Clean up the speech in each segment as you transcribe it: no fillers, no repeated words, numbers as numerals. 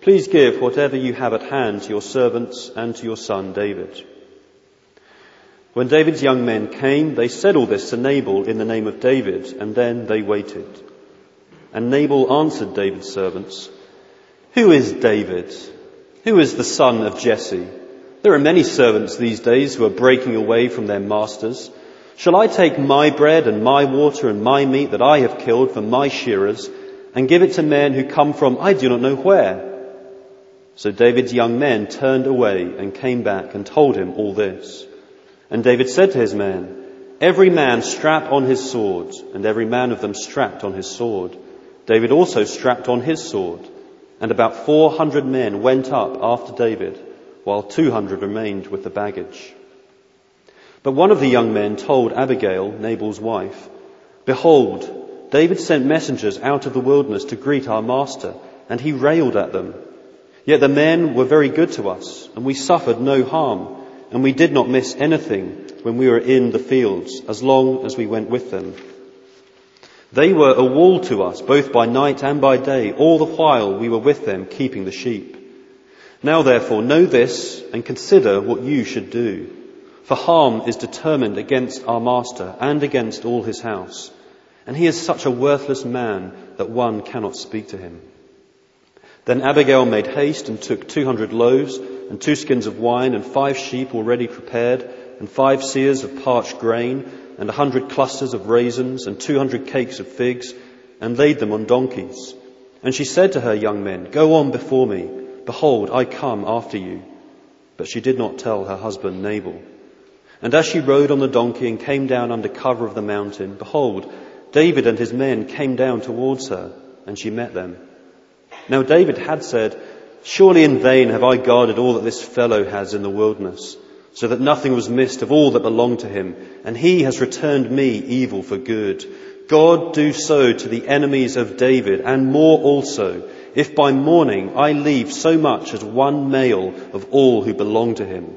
Please give whatever you have at hand to your servants and to your son David." When David's young men came, they said all this to Nabal in the name of David, and then they waited. And Nabal answered David's servants, "Who is David? Who is the son of Jesse? There are many servants these days who are breaking away from their masters. Shall I take my bread and my water and my meat that I have killed for my shearers and give it to men who come from I do not know where?" So David's young men turned away and came back and told him all this. And David said to his men, "Every man strap on his sword," and every man of them strapped on his sword. David also strapped on his sword. And about 400 men went up after David, while 200 remained with the baggage. But one of the young men told Abigail, Nabal's wife, "Behold, David sent messengers out of the wilderness to greet our master, and he railed at them. Yet the men were very good to us, and we suffered no harm, and we did not miss anything when we were in the fields, as long as we went with them. They were a wall to us, both by night and by day, all the while we were with them, keeping the sheep. Now therefore know this, and consider what you should do. For harm is determined against our master and against all his house, and he is such a worthless man that one cannot speak to him." Then Abigail made haste and took 200 loaves and 2 skins of wine and 5 sheep already prepared and 5 seahs of parched grain and 100 clusters of raisins and 200 cakes of figs, and laid them on donkeys. And she said to her young men, "Go on before me. Behold, I come after you." But she did not tell her husband Nabal. And as she rode on the donkey and came down under cover of the mountain, behold, David and his men came down towards her, and she met them. Now David had said, "Surely in vain have I guarded all that this fellow has in the wilderness, so that nothing was missed of all that belonged to him, and he has returned me evil for good. God do so to the enemies of David, and more also, if by morning I leave so much as one male of all who belong to him."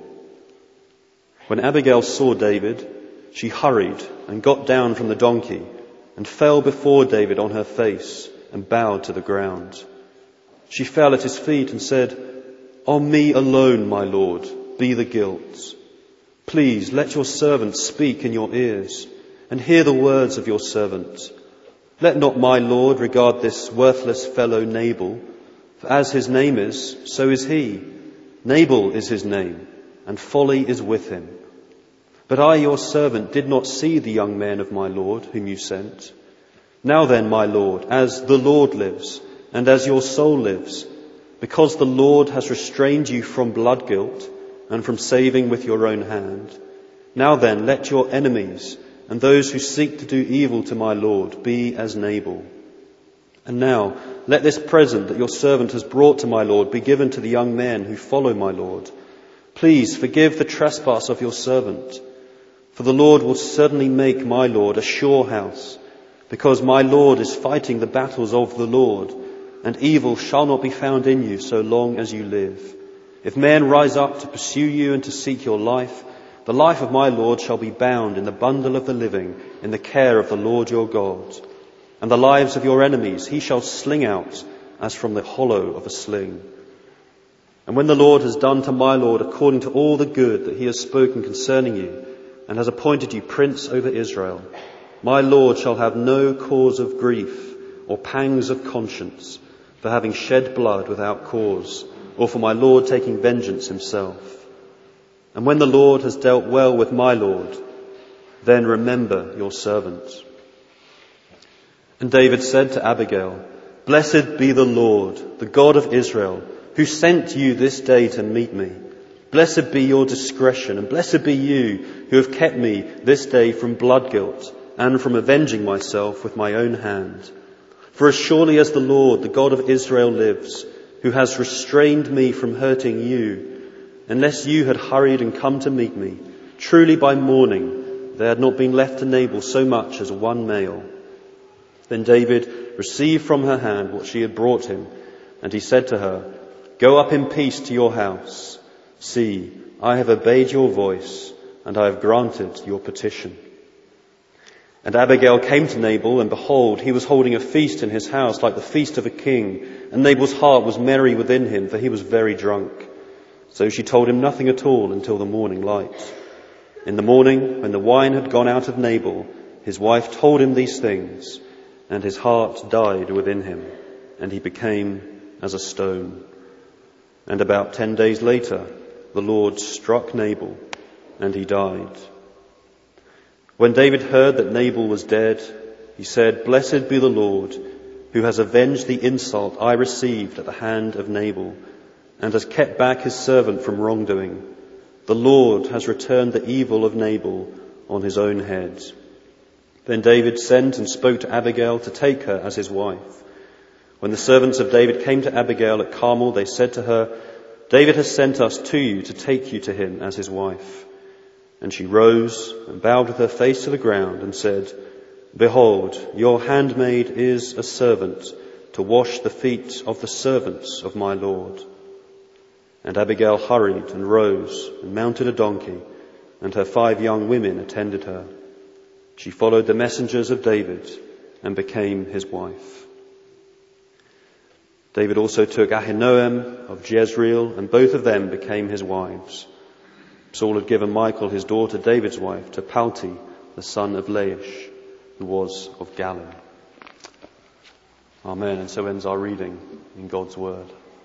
When Abigail saw David, she hurried and got down from the donkey and fell before David on her face and bowed to the ground. She fell at his feet and said, "On me alone, my lord, be the guilt. Please let your servant speak in your ears and hear the words of your servant. Let not my lord regard this worthless fellow Nabal, for as his name is, so is he. Nabal is his name, and folly is with him. But I, your servant, did not see the young men of my lord, whom you sent. Now then, my lord, as the Lord lives, and as your soul lives, because the Lord has restrained you from blood guilt and from saving with your own hand, now then let your enemies and those who seek to do evil to my lord be as Nabal. And now let this present that your servant has brought to my lord be given to the young men who follow my lord. Please forgive the trespass of your servant, for the Lord will certainly make my lord a sure house, because my lord is fighting the battles of the Lord, and evil shall not be found in you so long as you live. If men rise up to pursue you and to seek your life, the life of my lord shall be bound in the bundle of the living in the care of the Lord your God. And the lives of your enemies he shall sling out as from the hollow of a sling. And when the Lord has done to my lord according to all the good that he has spoken concerning you, and has appointed you prince over Israel, my lord shall have no cause of grief or pangs of conscience for having shed blood without cause, or for my lord taking vengeance himself. And when the Lord has dealt well with my lord, then remember your servant." And David said to Abigail, "Blessed be the Lord, the God of Israel, who sent you this day to meet me. Blessed be your discretion, and blessed be you who have kept me this day from blood guilt and from avenging myself with my own hand. For as surely as the Lord, the God of Israel lives, who has restrained me from hurting you, unless you had hurried and come to meet me, truly by morning there had not been left to Nabal so much as one male." Then David received from her hand what she had brought him, and he said to her, "Go up in peace to your house. See, I have obeyed your voice, and I have granted your petition." And Abigail came to Nabal, and behold, he was holding a feast in his house like the feast of a king. And Nabal's heart was merry within him, for he was very drunk. So she told him nothing at all until the morning light. In the morning, when the wine had gone out of Nabal, his wife told him these things, and his heart died within him, and he became as a stone. And about 10 days later, the Lord struck Nabal, and he died. When David heard that Nabal was dead, he said, "Blessed be the Lord, who has avenged the insult I received at the hand of Nabal, and has kept back his servant from wrongdoing. The Lord has returned the evil of Nabal on his own head." Then David sent and spoke to Abigail to take her as his wife. When the servants of David came to Abigail at Carmel, they said to her, "David has sent us to you to take you to him as his wife." And she rose and bowed with her face to the ground and said, "Behold, your handmaid is a servant to wash the feet of the servants of my Lord." And Abigail hurried and rose and mounted a donkey, and her 5 young women attended her. She followed the messengers of David and became his wife. David also took Ahinoam of Jezreel, and both of them became his wives. Saul had given Michal, his daughter, David's wife, to Palti, the son of Laish, who was of Galilee. Amen. And so ends our reading in God's Word.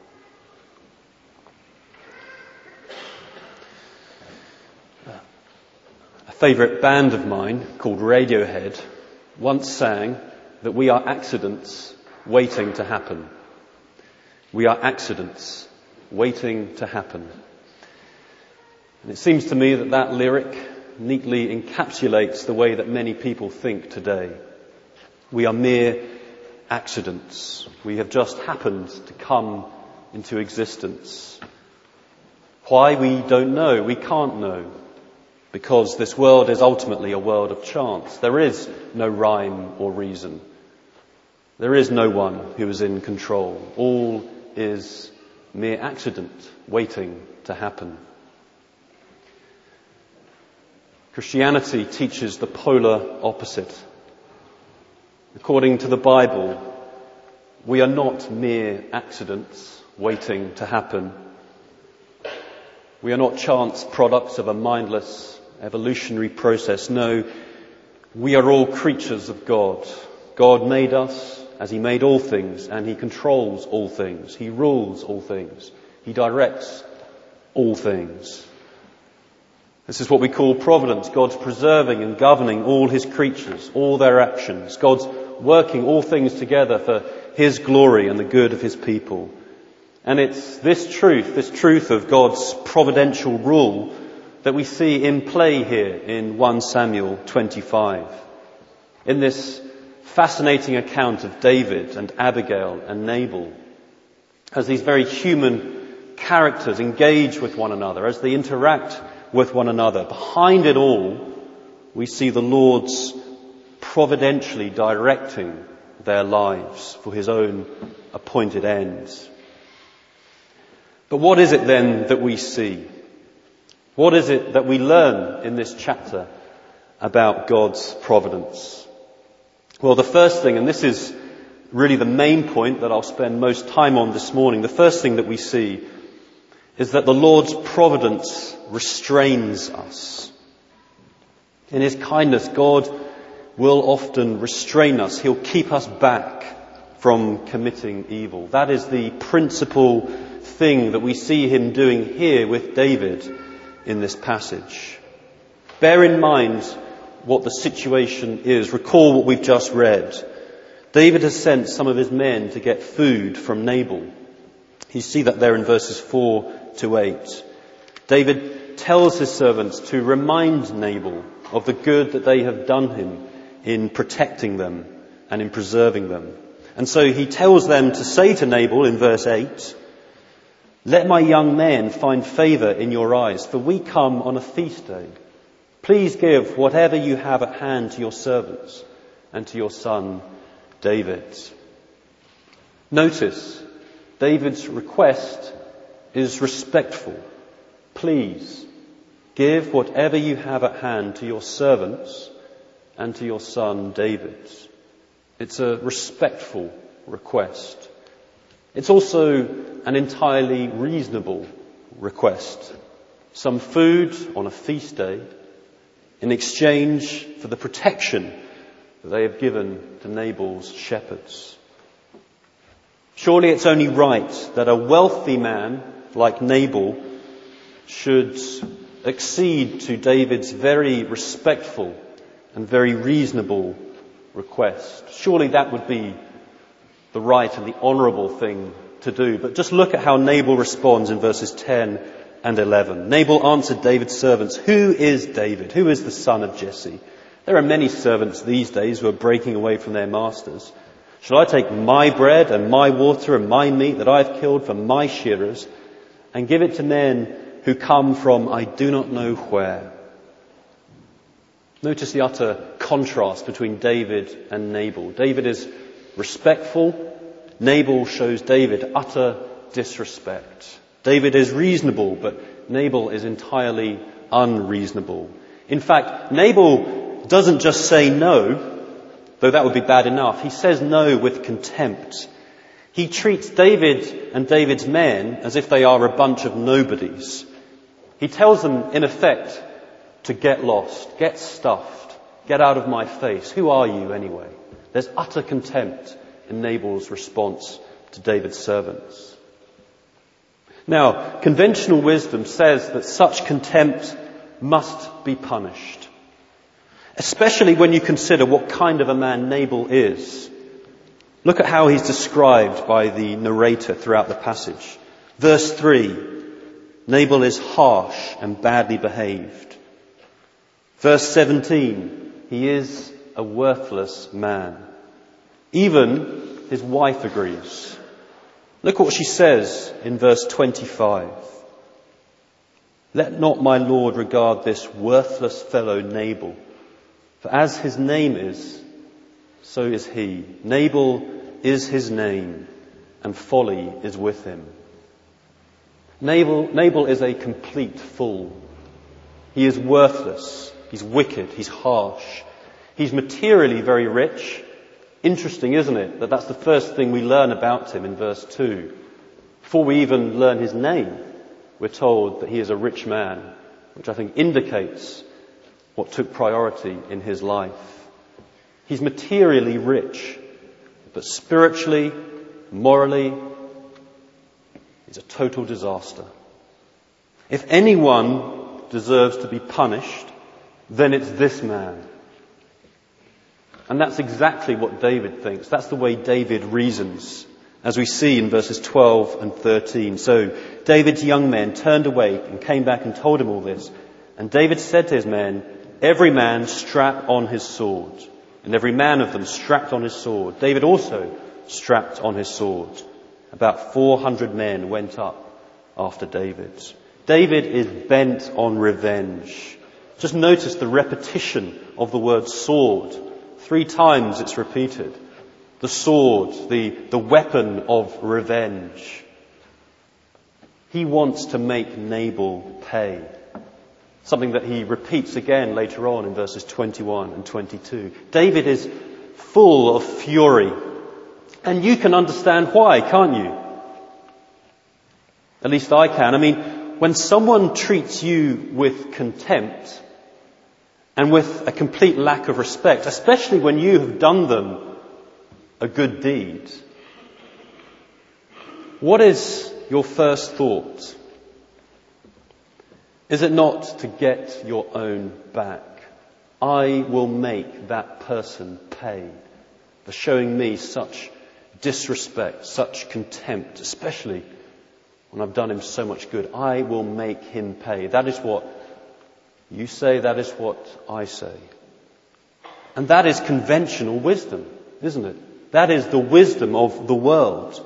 A favourite band of mine, called Radiohead, once sang that we are accidents waiting to happen. We are accidents waiting to happen. And it seems to me that that lyric neatly encapsulates the way that many people think today. We are mere accidents. We have just happened to come into existence. Why, we don't know. We can't know. Because this world is ultimately a world of chance. There is no rhyme or reason. There is no one who is in control. All is mere accident waiting to happen. Christianity teaches the polar opposite. According to the Bible, we are not mere accidents waiting to happen. We are not chance products of a mindless evolutionary process. No, we are all creatures of God. God made us as he made all things, and he controls all things. He rules all things. He directs all things. This is what we call providence. God's preserving and governing all his creatures, all their actions. God's working all things together for his glory and the good of his people. And it's this truth of God's providential rule that we see in play here in 1 Samuel 25. In this fascinating account of David and Abigail and Nabal, as these very human characters engage with one another, as they interact with one another, behind it all, we see the Lord's providentially directing their lives for his own appointed ends. But what is it then that we see? What is it that we learn in this chapter about God's providence? Well, the first thing, and this is really the main point that I'll spend most time on this morning, the first thing that we see is that the Lord's providence restrains us. In his kindness, God will often restrain us. He'll keep us back from committing evil. That is the principal thing that we see him doing here with David in this passage. Bear in mind what the situation is. Recall what we've just read. David has sent some of his men to get food from Nabal. You see that there in verses 4 to 8. David tells his servants to remind Nabal of the good that they have done him in protecting them and in preserving them. And so he tells them to say to Nabal in verse 8, "Let my young men find favour in your eyes, for we come on a feast day. Please give whatever you have at hand to your servants and to your son David." Notice, David's request is respectful. Please give whatever you have at hand to your servants and to your son David. It's a respectful request. It's also an entirely reasonable request. Some food on a feast day in exchange for the protection that they have given to Nabal's shepherds. Surely it's only right that a wealthy man like Nabal should accede to David's very respectful and very reasonable request. Surely that would be the right and the honourable thing to do. But just look at how Nabal responds in verses 10 and 11. Nabal answered David's servants, "Who is David? Who is the son of Jesse? There are many servants these days who are breaking away from their masters. Shall I take my bread and my water and my meat that I have killed for my shearers and give it to men who come from I do not know where?" Notice the utter contrast between David and Nabal. David is respectful. Nabal shows David utter disrespect. David is reasonable, but Nabal is entirely unreasonable. In fact, Nabal doesn't just say no, though that would be bad enough. He says no with contempt. He treats David and David's men as if they are a bunch of nobodies. He tells them, in effect, to get lost, get stuffed, get out of my face. Who are you anyway? There's utter contempt in Nabal's response to David's servants. Now, conventional wisdom says that such contempt must be punished, especially when you consider what kind of a man Nabal is. Look at how he's described by the narrator throughout the passage. Verse 3, Nabal is harsh and badly behaved. Verse 17, he is a worthless man. Even his wife agrees. Look what she says in verse 25. "Let not my lord regard this worthless fellow Nabal, for as his name is, so is he. Nabal is his name, and folly is with him." Nabal is a complete fool. He is worthless. He's wicked. He's harsh. He's materially very rich. Interesting, isn't it, that that's the first thing we learn about him in verse 2. Before we even learn his name, we're told that he is a rich man, which I think indicates what took priority in his life. He's materially rich, but spiritually, morally, he's a total disaster. If anyone deserves to be punished, then it's this man. And that's exactly what David thinks. That's the way David reasons, as we see in verses 12 and 13. "So David's young men turned away and came back and told him all this. And David said to his men, 'Every man strap on his sword.' And every man of them strapped on his sword. David also strapped on his sword. About 400 men went up after David." David is bent on revenge. Just notice the repetition of the word sword. 3 times it's repeated. The sword, the weapon of revenge. He wants to make Nabal pay. Something that he repeats again later on in verses 21 and 22. David is full of fury. And you can understand why, can't you? At least I can. I mean, when someone treats you with contempt and with a complete lack of respect, especially when you have done them a good deed, what is your first thought? Is it not to get your own back? I will make that person pay for showing me such disrespect, such contempt, especially when I've done him so much good. I will make him pay. That is what you say, that is what I say. And that is conventional wisdom, isn't it? That is the wisdom of the world.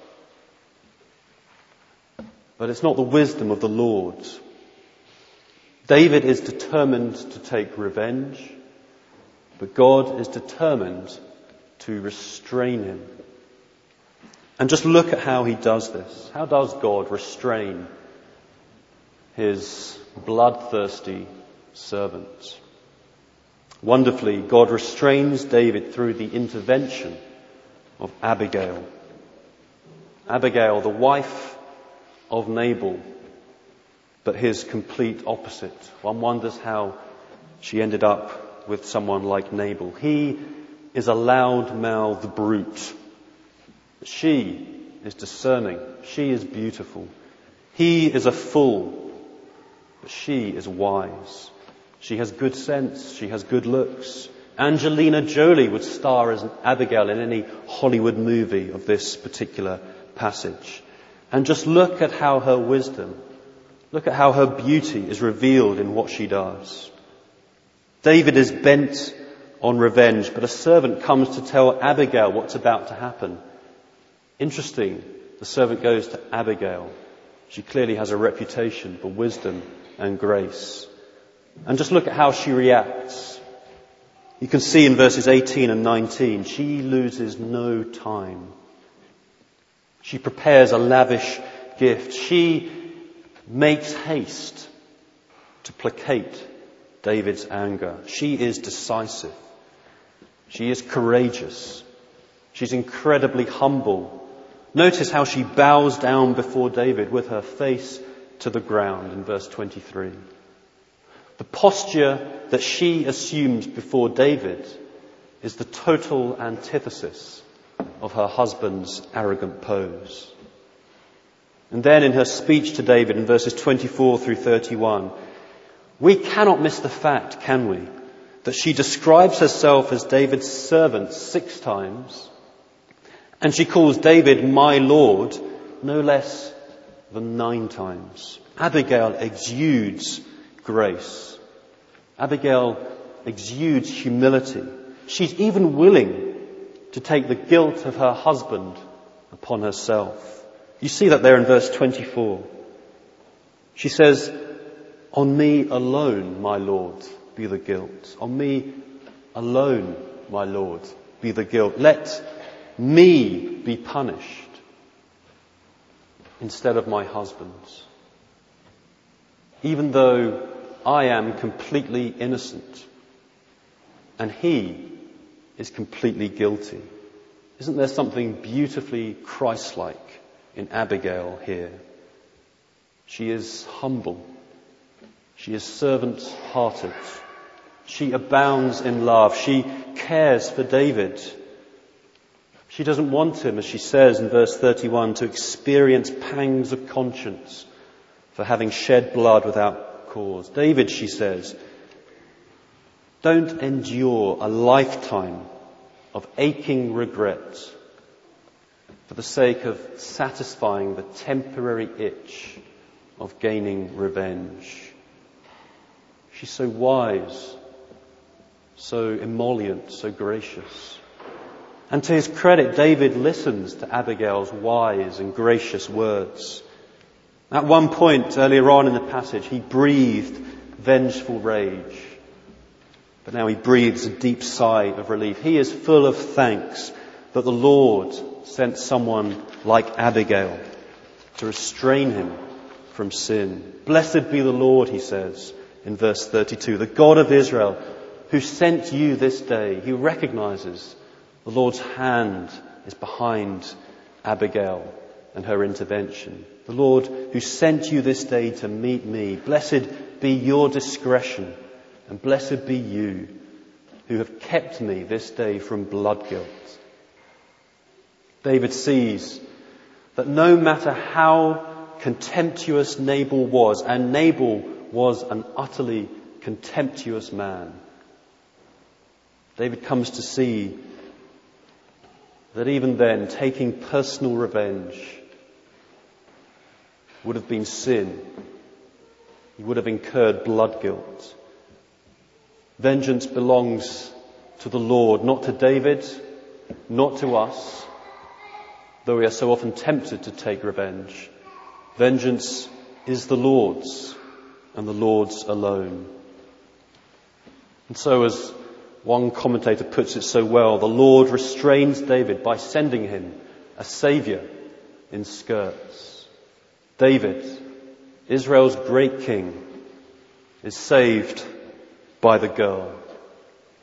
But it's not the wisdom of the Lord. David is determined to take revenge, but God is determined to restrain him. And just look at how he does this. How does God restrain his bloodthirsty servant? Wonderfully, God restrains David through the intervention of Abigail. Abigail, the wife of Nabal, but his complete opposite. One wonders how she ended up with someone like Nabal. He is a loud-mouthed brute. She is discerning. She is beautiful. He is a fool, but she is wise. She has good sense. She has good looks. Angelina Jolie would star as an Abigail in any Hollywood movie of this particular passage. And just look at how her wisdom, look at how her beauty is revealed in what she does. David is bent on revenge, but a servant comes to tell Abigail what's about to happen. Interesting, the servant goes to Abigail. She clearly has a reputation for wisdom and grace. And just look at how she reacts. You can see in verses 18 and 19, she loses no time. She prepares a lavish gift. She makes haste to placate David's anger. She is decisive. She is courageous. She's incredibly humble. Notice how she bows down before David with her face to the ground in verse 23. The posture that she assumes before David is the total antithesis of her husband's arrogant pose. And then in her speech to David in verses 24 through 31, we cannot miss the fact, can we, that she describes herself as David's servant 6 times, and she calls David my Lord no less than 9 times. Abigail exudes grace. Abigail exudes humility. She's even willing to take the guilt of her husband upon herself. You see that there in verse 24. She says, on me alone, my Lord, be the guilt. On me alone, my Lord, be the guilt. Let me be punished instead of my husband's. Even though I am completely innocent and he is completely guilty. Isn't there something beautifully Christ-like in Abigail here? She is humble. She is servant-hearted. She abounds in love. She cares for David. She doesn't want him, as she says in verse 31, to experience pangs of conscience for having shed blood without cause. David, she says, don't endure a lifetime of aching regret for the sake of satisfying the temporary itch of gaining revenge. She's so wise, so emollient, so gracious. And to his credit, David listens to Abigail's wise and gracious words. At one point earlier on in the passage, he breathed vengeful rage. But now he breathes a deep sigh of relief. He is full of thanks that the Lord sent someone like Abigail to restrain him from sin. Blessed be the Lord, he says in verse 32, the God of Israel, who sent you this day. He recognizes the Lord's hand is behind Abigail and her intervention. The Lord who sent you this day to meet me. Blessed be your discretion, and blessed be you who have kept me this day from blood guilt. David sees that no matter how contemptuous Nabal was, and Nabal was an utterly contemptuous man, David comes to see that even then, taking personal revenge would have been sin. He would have incurred blood guilt. Vengeance belongs to the Lord, not to David, not to us, though we are so often tempted to take revenge. Vengeance is the Lord's, and the Lord's alone. And so, as one commentator puts it so well, the Lord restrains David by sending him a saviour in skirts. David, Israel's great king, is saved by the girl.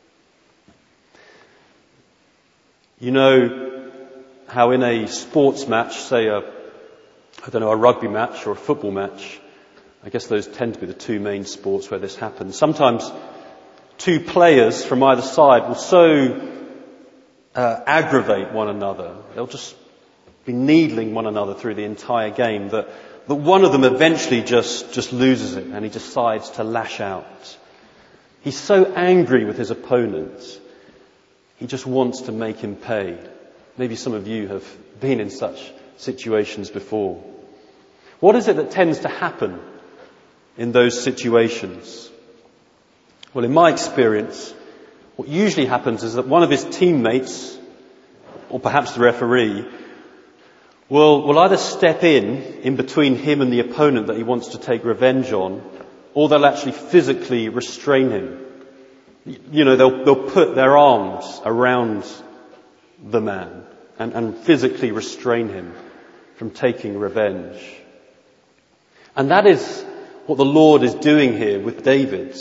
You know how in a sports match, say a rugby match or a football match, I guess those tend to be the two main sports where this happens. Sometimes two players from either side will so aggravate one another. They'll just be needling one another through the entire game that one of them eventually just loses it and he decides to lash out. He's so angry with his opponent, he just wants to make him pay. Maybe some of you have been in such situations before. What is it that tends to happen in those situations? Well, in my experience, what usually happens is that one of his teammates, or perhaps the referee, will either step in between him and the opponent that he wants to take revenge on, or they'll actually physically restrain him. You know, they'll put their arms around the man and physically restrain him from taking revenge. And that is what the Lord is doing here with David.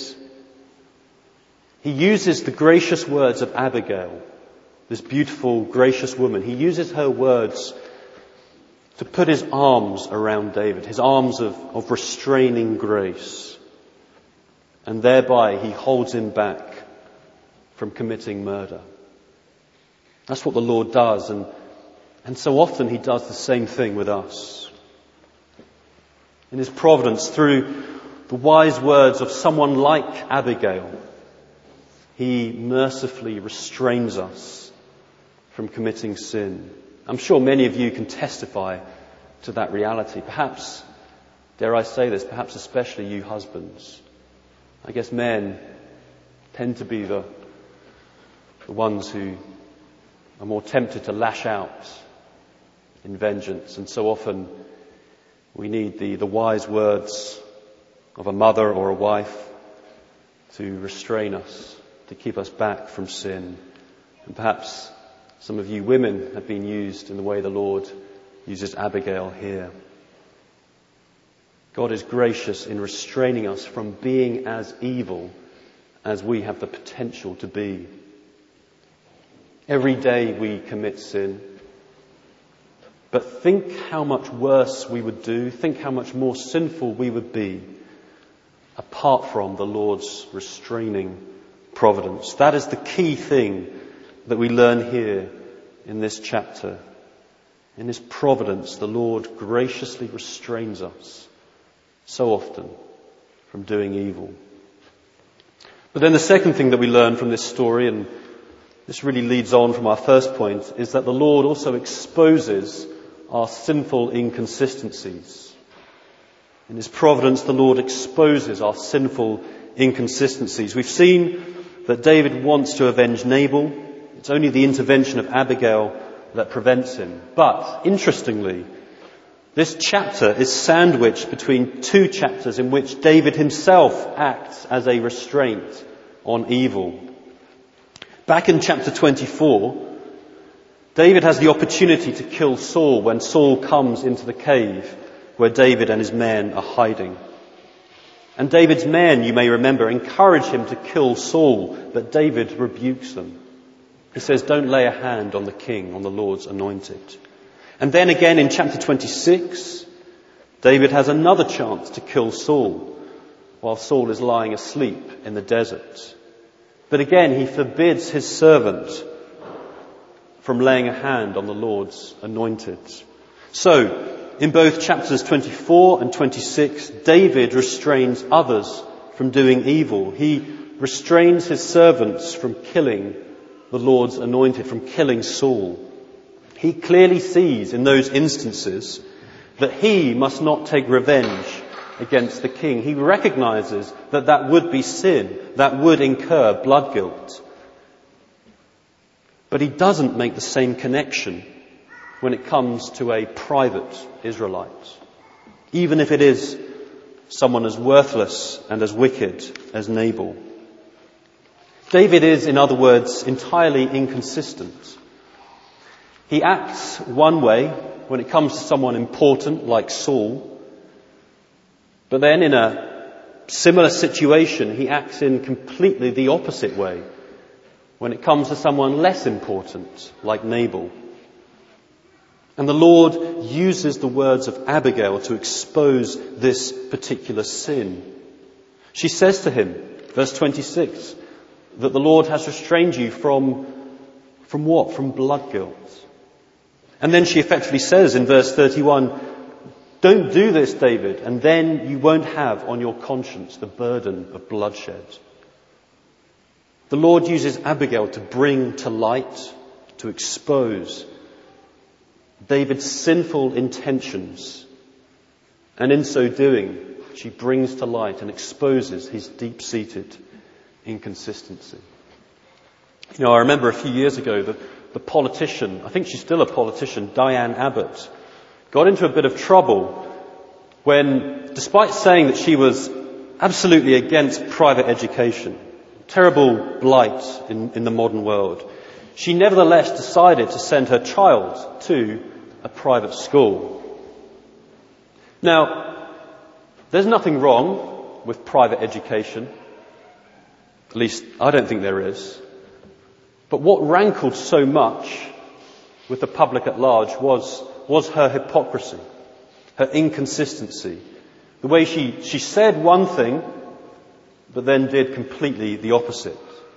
He uses the gracious words of Abigail, this beautiful, gracious woman. He uses her words to put his arms around David, his arms of restraining grace. And thereby he holds him back from committing murder. That's what the Lord does, and so often he does the same thing with us. In his providence, through the wise words of someone like Abigail, he mercifully restrains us from committing sin. I'm sure many of you can testify to that reality. Perhaps, dare I say this, perhaps especially you husbands. I guess men tend to be the ones who are more tempted to lash out in vengeance, and so often we need the wise words of a mother or a wife to restrain us, to keep us back from sin. And perhaps some of you women have been used in the way the Lord uses Abigail here. God is gracious in restraining us from being as evil as we have the potential to be. Every day we commit sin. But think how much worse we would do, think how much more sinful we would be apart from the Lord's restraining providence. That is the key thing that we learn here in this chapter. In His providence, the Lord graciously restrains us so often from doing evil. But then the second thing that we learn from this story, and this really leads on from our first point, is that the Lord also exposes our sinful inconsistencies. In His providence, the Lord exposes our sinful inconsistencies. We've seen that David wants to avenge Nabal. It's only the intervention of Abigail that prevents him. But, interestingly, this chapter is sandwiched between two chapters in which David himself acts as a restraint on evil. Back in chapter 24, David has the opportunity to kill Saul when Saul comes into the cave where David and his men are hiding. And David's men, you may remember, encourage him to kill Saul, but David rebukes them. He says, "Don't lay a hand on the king, on the Lord's anointed." And then again in chapter 26, David has another chance to kill Saul while Saul is lying asleep in the desert. But again, he forbids his servant from laying a hand on the Lord's anointed. So, in both chapters 24 and 26, David restrains others from doing evil. He restrains his servants from killing the Lord's anointed, from killing Saul. He clearly sees in those instances that he must not take revenge against the king. He recognizes that that would be sin, that would incur blood guilt. But he doesn't make the same connection when it comes to a private Israelite, even if it is someone as worthless and as wicked as Nabal. David is, in other words, entirely inconsistent. He acts one way when it comes to someone important like Saul, but then in a similar situation he acts in completely the opposite way when it comes to someone less important, like Nabal. And the Lord uses the words of Abigail to expose this particular sin. She says to him, verse 26, that the Lord has restrained you from what? From blood guilt. And then she effectively says in verse 31, don't do this, David, and then you won't have on your conscience the burden of bloodshed. The Lord uses Abigail to bring to light, to expose David's sinful intentions. And in so doing, she brings to light and exposes his deep-seated inconsistency. You know, I remember a few years ago that the politician, I think she's still a politician, Diane Abbott, got into a bit of trouble when, despite saying that she was absolutely against private education, terrible blight in the modern world, she nevertheless decided to send her child to a private school. Now, there's nothing wrong with private education. At least, I don't think there is. But what rankled so much with the public at large was her hypocrisy, her inconsistency. The way she said one thing, but then did completely the opposite.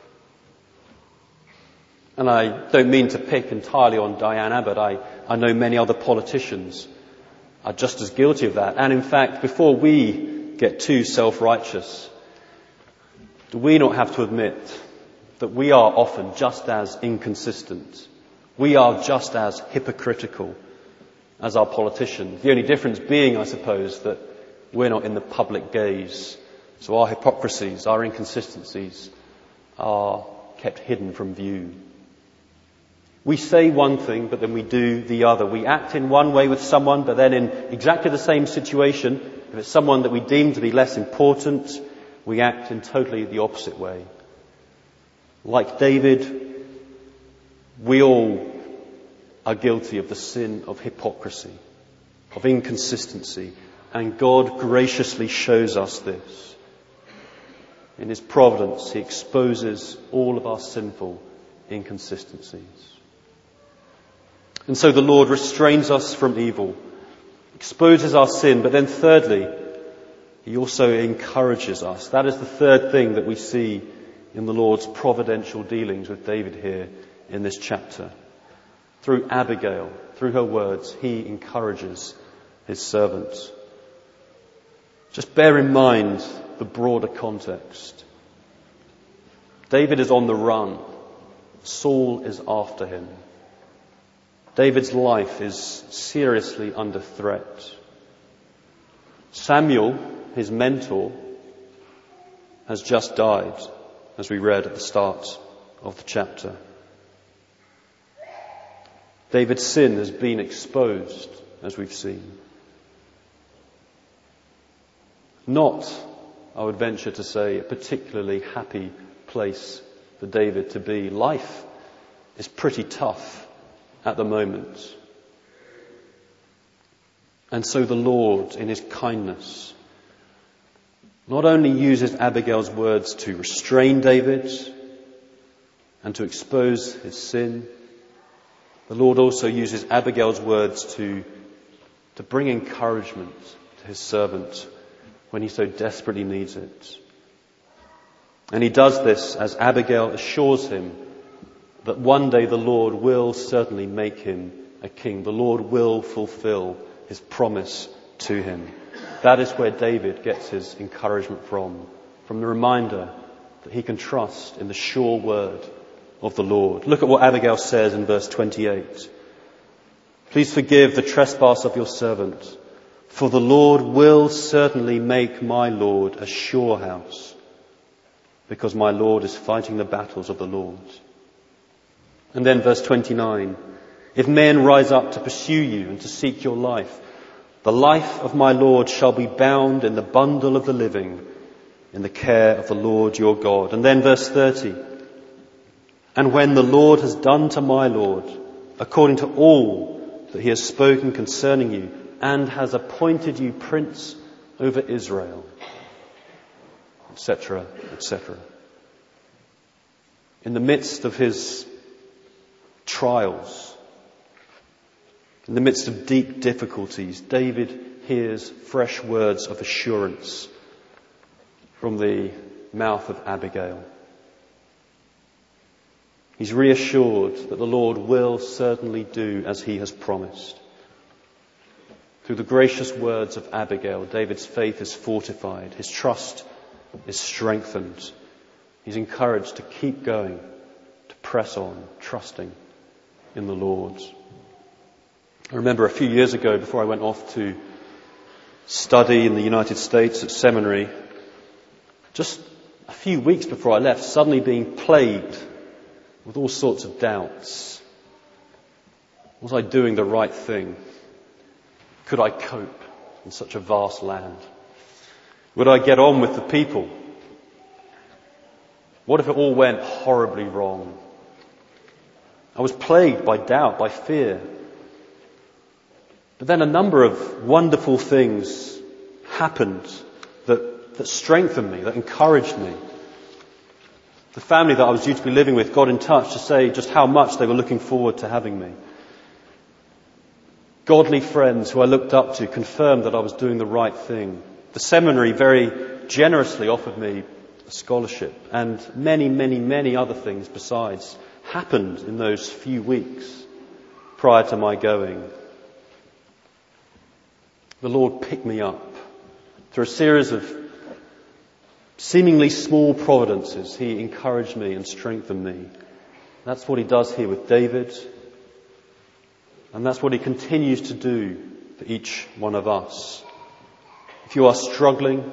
And I don't mean to pick entirely on Diane Abbott. I know many other politicians are just as guilty of that. And in fact, before we get too self-righteous, do we not have to admit that we are often just as inconsistent? We are just as hypocritical as our politicians. The only difference being, I suppose, that we're not in the public gaze. So our hypocrisies, our inconsistencies are kept hidden from view. We say one thing, but then we do the other. We act in one way with someone, but then in exactly the same situation, if it's someone that we deem to be less important, we act in totally the opposite way. Like David, we all are guilty of the sin of hypocrisy, of inconsistency, and God graciously shows us this. In His providence, He exposes all of our sinful inconsistencies. And so the Lord restrains us from evil, exposes our sin, but then thirdly, He also encourages us. That is the third thing that we see in the Lord's providential dealings with David here in this chapter. Through Abigail, through her words, He encourages His servant. Just bear in mind the broader context. David is on the run. Saul is after him. David's life is seriously under threat. Samuel, his mentor, has just died, as we read at the start of the chapter. David's sin has been exposed, as we've seen. Not, I would venture to say, a particularly happy place for David to be. Life is pretty tough at the moment. And so the Lord, in His kindness, not only uses Abigail's words to restrain David and to expose his sin, the Lord also uses Abigail's words to bring encouragement to His servant when he so desperately needs it. And He does this as Abigail assures him that one day the Lord will certainly make him a king. The Lord will fulfill His promise to him. That is where David gets his encouragement from the reminder that he can trust in the sure word of the Lord. Look at what Abigail says in verse 28. Please forgive the trespass of your servant, for the Lord will certainly make my Lord a sure house, because my Lord is fighting the battles of the Lord. And then verse 29, if men rise up to pursue you and to seek your life, the life of my Lord shall be bound in the bundle of the living, in the care of the Lord your God. And then verse 30, and when the Lord has done to my Lord, according to all that He has spoken concerning you, and has appointed you prince over Israel, etc., etc. In the midst of his trials, in the midst of deep difficulties, David hears fresh words of assurance from the mouth of Abigail. He's reassured that the Lord will certainly do as he has promised. Through the gracious words of Abigail, David's faith is fortified, his trust is strengthened. He's encouraged to keep going, to press on, trusting in the Lord. I remember a few years ago, before I went off to study in the United States at seminary, just a few weeks before I left, suddenly being plagued with all sorts of doubts. Was I doing the right thing? Could I cope in such a vast land? Would I get on with the people? What if it all went horribly wrong? I was plagued by doubt, by fear. But then a number of wonderful things happened that strengthened me, that encouraged me. The family that I was due to be living with got in touch to say just how much they were looking forward to having me. Godly friends who I looked up to confirmed that I was doing the right thing. The seminary very generously offered me a scholarship, and many, many, many other things besides happened in those few weeks prior to my going. The Lord picked me up through a series of seemingly small providences. He encouraged me and strengthened me. That's what he does here with David. And that's what he continues to do for each one of us. If you are struggling,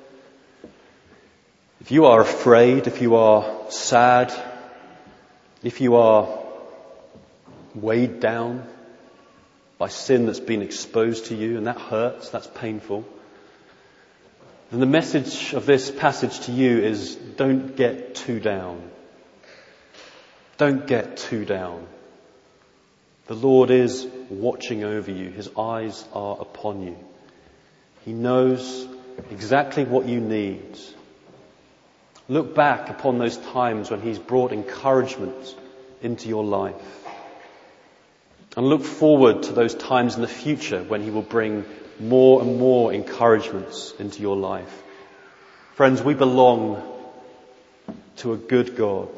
if you are afraid, if you are sad, if you are weighed down by sin that's been exposed to you, and that hurts, that's painful, then the message of this passage to you is don't get too down. Don't get too down. The Lord is watching over you. His eyes are upon you. He knows exactly what you need. Look back upon those times when He's brought encouragement into your life. And look forward to those times in the future when He will bring more and more encouragements into your life. Friends, we belong to a good God.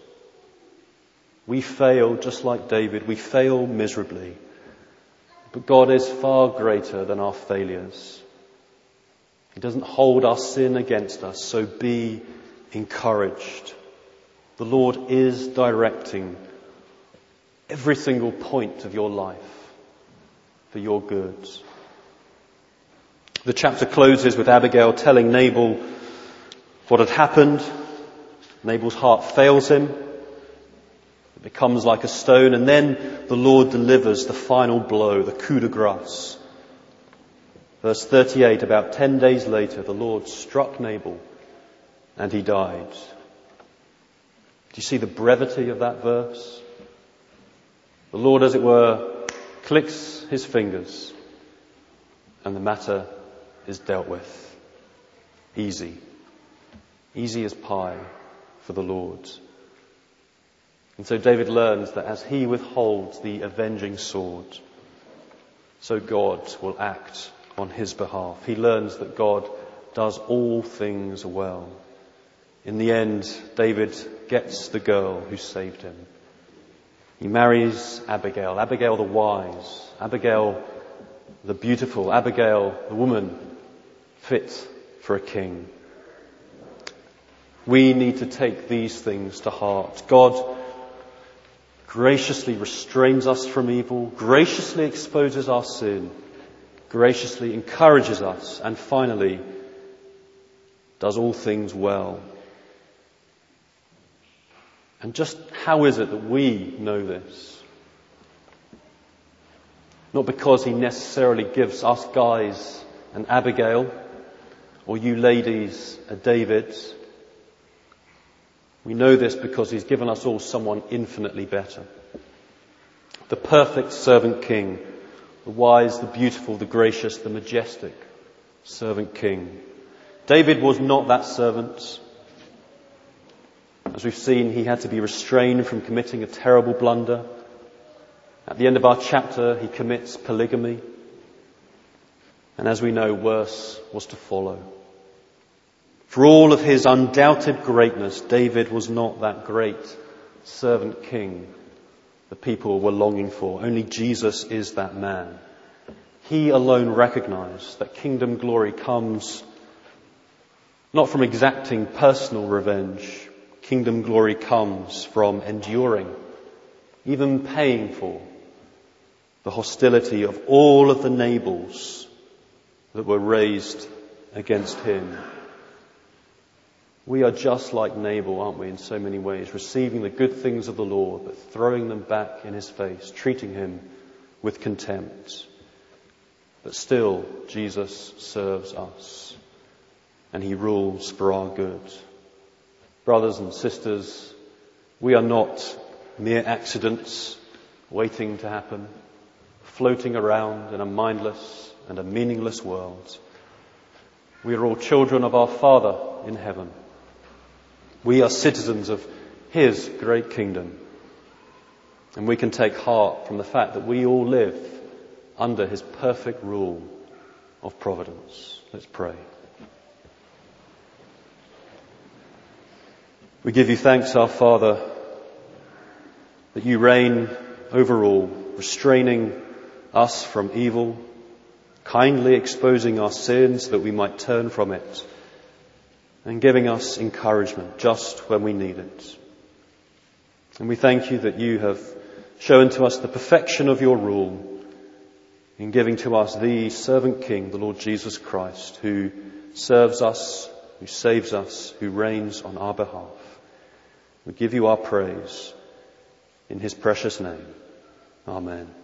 We fail just like David. We fail miserably. But God is far greater than our failures. He doesn't hold our sin against us, so be encouraged. The Lord is directing every single point of your life for your good. The chapter closes with Abigail telling Nabal what had happened. Nabal's heart fails him. It becomes like a stone, and then the Lord delivers the final blow, the coup de grace. Verse 38, about 10 days later, the Lord struck Nabal and he died. Do you see the brevity of that verse? The Lord, as it were, clicks his fingers and the matter is dealt with. Easy. Easy as pie for the Lord. And so David learns that as he withholds the avenging sword, so God will act on his behalf. He learns that God does all things well. In the end, David gets the girl who saved him. He marries Abigail, Abigail the wise, Abigail the beautiful, Abigail the woman fit for a king. We need to take these things to heart. God graciously restrains us from evil, graciously exposes our sin, graciously encourages us, and finally does all things well. And just how is it that we know this? Not because he necessarily gives us guys an Abigail, or you ladies a David. We know this because he's given us all someone infinitely better. The perfect servant king, the wise, the beautiful, the gracious, the majestic servant king. David was not that servant. As we've seen, he had to be restrained from committing a terrible blunder. At the end of our chapter, he commits polygamy. And as we know, worse was to follow. For all of his undoubted greatness, David was not that great servant king the people were longing for. Only Jesus is that man. He alone recognized that kingdom glory comes not from exacting personal revenge. Kingdom glory comes from enduring, even paying for, the hostility of all of the Nabals that were raised against him. We are just like Nabal, aren't we, in so many ways, receiving the good things of the Lord, but throwing them back in his face, treating him with contempt. But still, Jesus serves us, and he rules for our good. Brothers and sisters, we are not mere accidents waiting to happen, floating around in a mindless and a meaningless world. We are all children of our Father in heaven. We are citizens of his great kingdom. And we can take heart from the fact that we all live under his perfect rule of providence. Let's pray. We give you thanks, our Father, that you reign over all, restraining us from evil, kindly exposing our sins that we might turn from it, and giving us encouragement just when we need it. And we thank you that you have shown to us the perfection of your rule in giving to us the servant king, the Lord Jesus Christ, who serves us, who saves us, who reigns on our behalf. We give you our praise in his precious name. Amen.